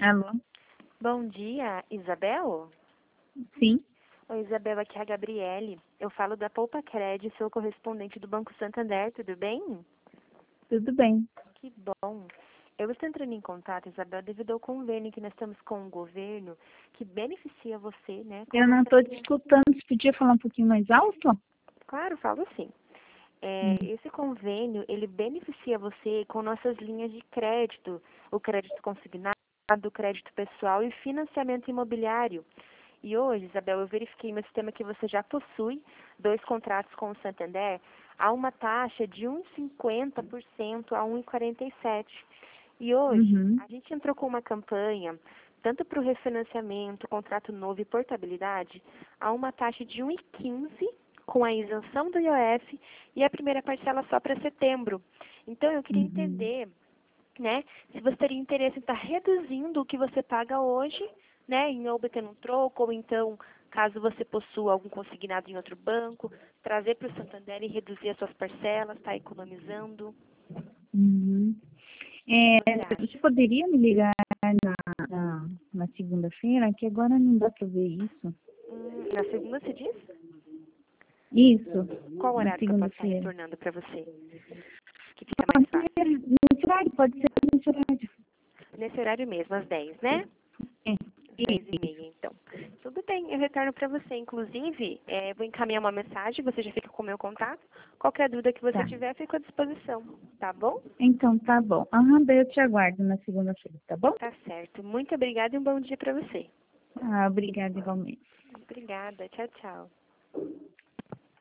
Alô? Bom dia, Isabel? Sim, Oi, Isabel, aqui é a Gabriele. Eu falo da Poupa Cred, sou correspondente do Banco Santander, tudo bem? tudo bem. Que bom. Eu estou entrando em contato, Isabel, devido ao convênio que nós temos com o governo, que beneficia você, né? Eu não estou te escutando. Você podia falar um pouquinho mais alto? Claro, falo sim. Hum. Esse convênio, ele beneficia você com nossas linhas de crédito, o crédito consignado, o crédito pessoal e financiamento imobiliário. E hoje, Isabel, eu verifiquei no sistema que você já possui 2 contratos com o Santander a uma taxa de 1,50% a 1,47%. E hoje, Uhum. a gente entrou com uma campanha, tanto para o refinanciamento, contrato novo e portabilidade, a uma taxa de 1,15%, com a isenção do IOF e a primeira parcela só para setembro. Então, eu queria Uhum. entender, né, se você teria interesse em estar reduzindo o que você paga hoje, né, em obter um troco, ou então, caso você possua algum consignado em outro banco, trazer para o Santander e reduzir as suas parcelas, tá economizando. Uhum. O que É, você você acha? poderia me ligar na segunda-feira, que agora não dá para ver isso. Na segunda você diz? Isso, Qual na horário que eu posso estar segunda-feira. retornando para você? Que fica mais Pode fácil. ser nesse horário, pode ser nesse horário. Nesse horário mesmo, às 10, né? É, Às 10h30, então. Tudo bem, eu retorno para você. Inclusive, vou encaminhar uma mensagem, você já fica com o meu contato. Qualquer dúvida que você tá. tiver, fico à disposição. Tá bom? Então, tá bom. Aham, daí eu te aguardo na segunda-feira, tá bom? Tá certo. Muito obrigada e um bom dia para você. Ah, obrigada igualmente. Obrigada. Tchau, tchau.